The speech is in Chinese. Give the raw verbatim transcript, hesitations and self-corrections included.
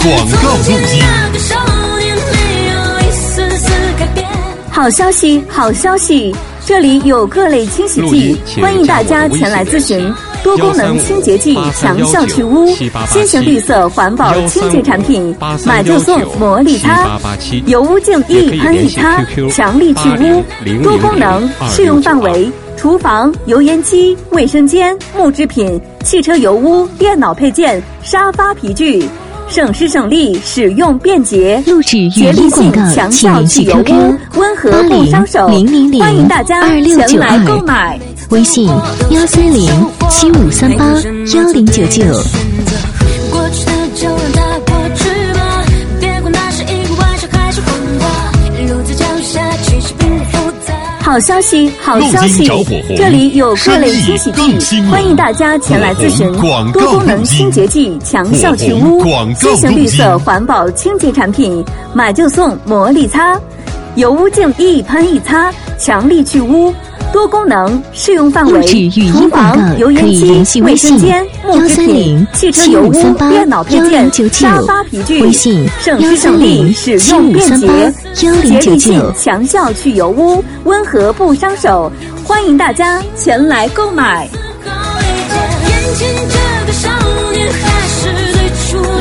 广告录音。 好消息，好消息！这里有各类清洗剂，欢迎大家前来咨询。多功能清洁剂，强效去污，新型绿色环保清洁产品，买就送魔力擦，油污净一喷一擦，强力去污，多功能，适用范围：厨房、油烟机、卫生间、木制品、汽车油污、电脑配件、沙发皮具。省时省力，使用便捷， 录制语节力性音广告， 强请联系效去油 Q Q 污，温和不伤手。 零零零欢迎大家二六九前来购二， 买。 微信幺三零七五三八幺零九九。 过去的就让它过去吧，别管那是一个玩笑还是谎话，路在脚下其实并不复杂。 好消息，好消息录音着火红！ 这里有各类清洗生意更剂兴， 欢迎大家前来咨询火红广。告多功能录音清洁剂，强效去污火红广，告新型绿色录音环保清洁产品，买就送魔力擦，油污净一喷一擦，强力去污。多功能，适用范围录制语： 厨音广房、 告可以油烟机联系、微卫信生间、木幺制品三零、 汽车七油污五三八、 电脑配件幺零、九九， 沙发皮具。 微信省幺时省力， 三零使七用便五三八捷， 幺零九节力性九。 强效去油污，温和不伤手。欢迎大家前来购买。 眼前这个少年还是最初